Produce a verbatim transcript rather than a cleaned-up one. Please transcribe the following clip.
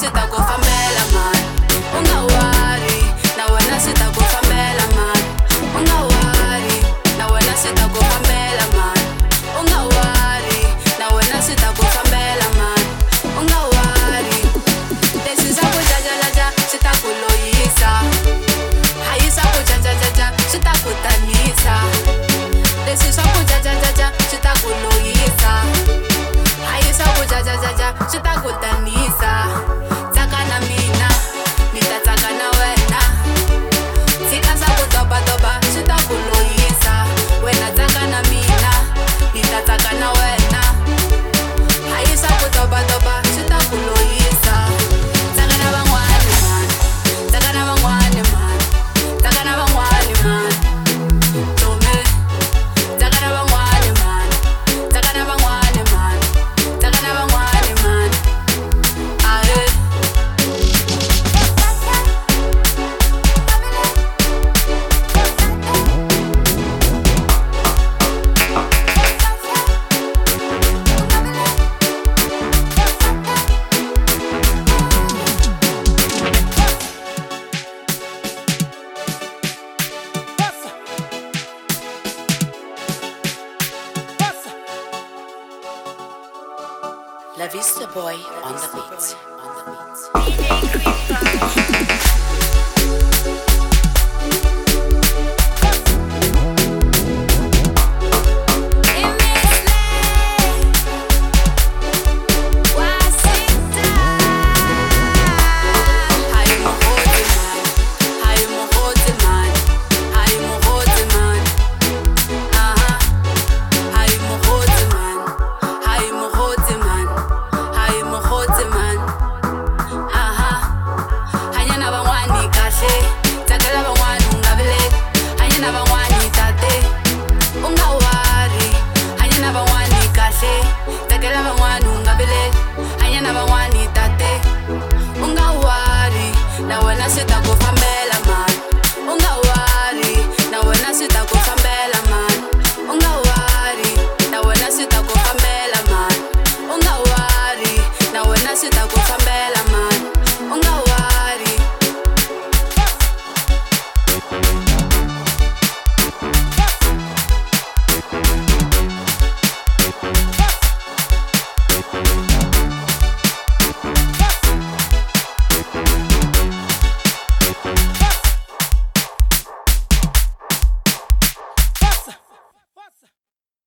swi ta ku fambela mani. U nga worry, na wena swi ta ku fambela mani. U nga worry, na wena swi ta ku fambela mani. U nga worry, na wena swi ta ku fambela mani. U nga worry, leswi swa ku jajajaja swi ta ku loyisa. Hayi swa ku jajajaja swi ta ku tanisa. Leswi swa ku jajajaja swi ta ku loyisa. Hayi swa ku jajajaja swi ta ku tanisa. Tsaka na mina ni ta tsaka na wena. Tshika swa ku dobadoba swi ta ku loyisa. Wena tsaka na mina ni ta tsaka na wena. Hayi swa ku dobadoba swi ta ku loyisa. Tsaka na van'wani mani, tsaka na van'wani mani, tsaka na van'wani mani. Tome, tsaka na van'wani mani, tsaka na van'wani mani, tsaka na van'wani mani. Aye. La Vista Boy on the beat. On the beat. Sit down.